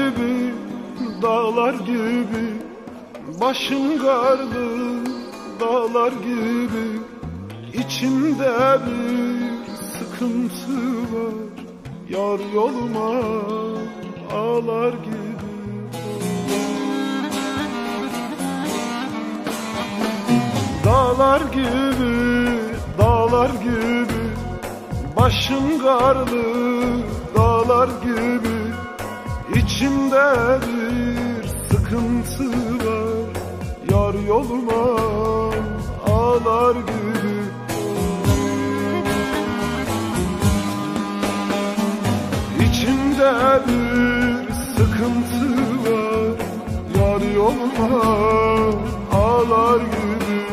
gibi, dağlar gibi, başım karlı, dağlar gibi, içimde bir sıkıntı var, yar yoluma ağlar gibi. Dağlar gibi, dağlar gibi, başım karlı, dağlar gibi, içimde bir sıkıntı var, yar yoluma ağlar gibi. İçimde bir sıkıntı var, yar yoluma ağlar gibi.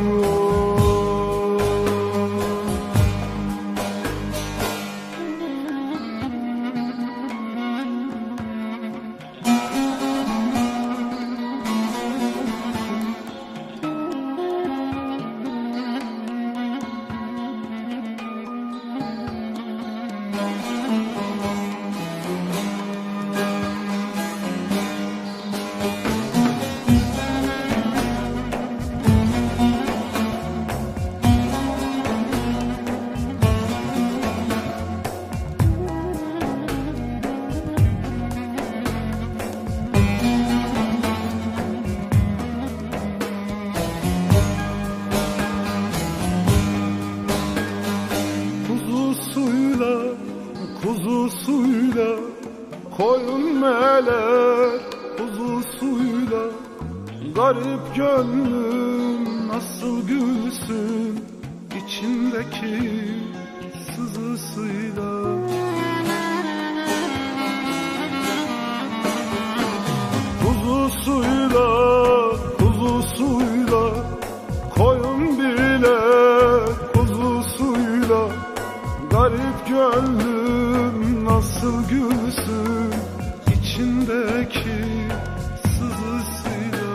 Kuzusuyla koyun meler, kuzusuyla garip gönlüm nasıl gülsün içindeki sızısıyla. Kuzusuyla, kuzusuyla koyun bile, kuzusuyla garip gönlüm nasıl gülsün içindeki sızısıyla.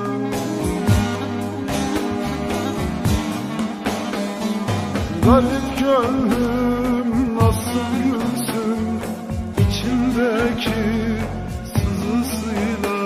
Garip gönlüm nasıl gülsün içindeki sızısıyla.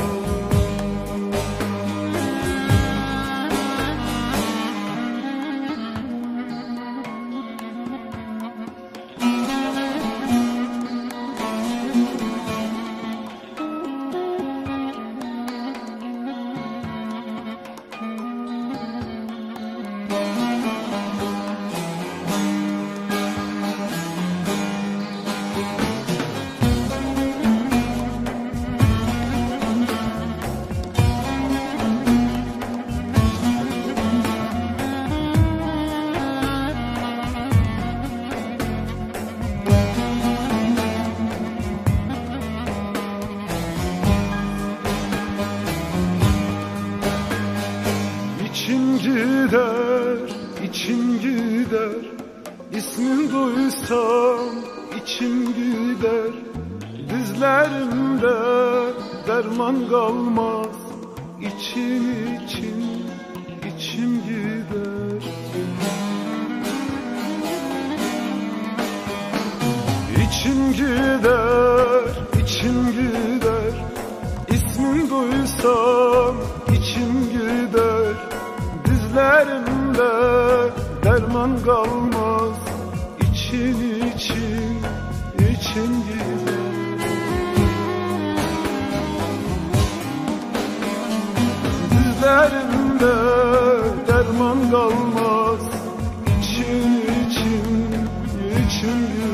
İçim gider, içim gider, ismini duysam içim gider. Dizlerimde derman kalmaz, için için içim gider. İçim gider, içim gider, ismini duysam içim gider. Dizlerimde derman kalmaz, için için için gider. Dizlerimde derman kalmaz, için için için gider.